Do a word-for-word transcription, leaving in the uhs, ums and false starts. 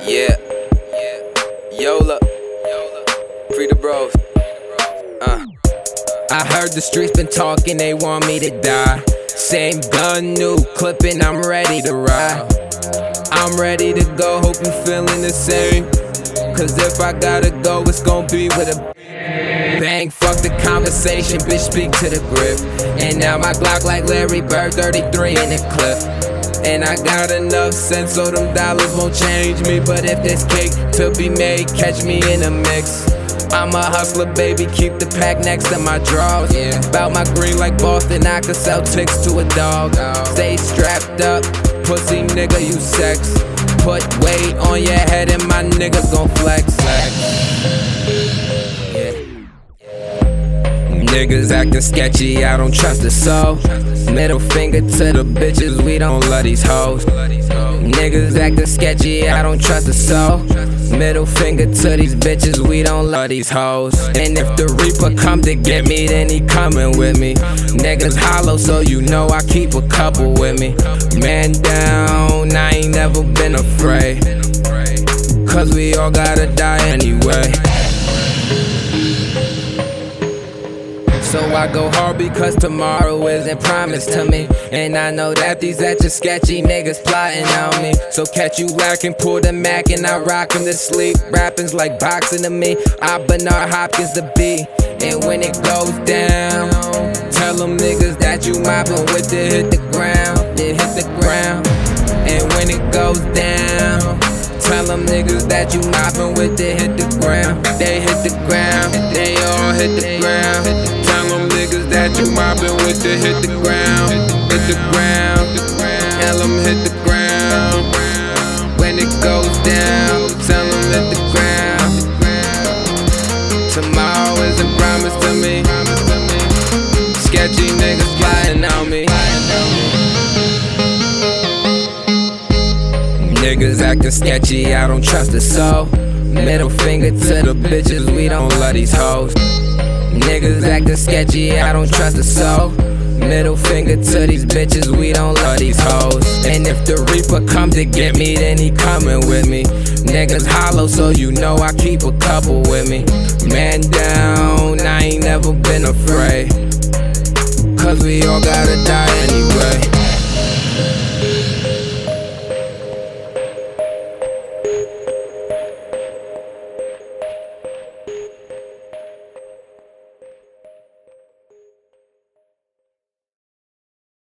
Yeah, Yola, free the bros. Uh. I heard the streets been talking, they want me to die. Same gun, new clipping, I'm ready to ride. I'm ready to go, hope you feeling the same. Cause if I gotta go, it's gon' be with a bang. Fuck the conversation, bitch, speak to the grip. And now my Glock like Larry Bird, thirty-three in the clip. And I got enough sense so them dollars won't change me. But if there's cake to be made, catch me in a mix. I'm a hustler, baby, keep the pack next to my drawers. Yeah. Bout my green like Boston, I could sell ticks to a dog. Stay strapped up, pussy nigga, you sex. Put weight on your head and my niggas gon' flex. Yeah. Niggas acting sketchy, I don't trust a soul. Middle finger to the bitches, we don't love these hoes. Niggas acting sketchy, I don't trust a soul. Middle finger to these bitches, we don't love these hoes. And if the Reaper come to get me, then he coming with me. Niggas hollow, so you know I keep a couple with me. Man down, I ain't never been afraid. Cause we all gotta die anyway. So I go hard because tomorrow isn't promised to me. And I know that these extra sketchy niggas plotting on me. So catch you lacking, pull the Mac and I rock him to sleep. Rapping's like boxing to me, I Bernard Hopkins the B. And when it goes down, tell them niggas that you mopping with it, hit the ground, it hit the ground. And when it goes down, tell them niggas that you mopping with it, hit the ground. They hit the ground, they all hit the ground. Tell them niggas that you mopping with it, hit the ground, hit the ground. Tell them hit the ground. When it goes down, tell them hit the ground. Tomorrow isn't promised to me. Sketchy niggas plotting on me. Niggas acting sketchy, I don't trust a soul. Middle finger to the bitches, we don't love these hoes. Niggas acting sketchy, I don't trust a soul. Middle finger to these bitches, we don't love these hoes. And if the Reaper come to get me, then he coming with me. Niggas hollow, so you know I keep a couple with me. Man down, I ain't never been afraid. Cause we all gotta die anyway.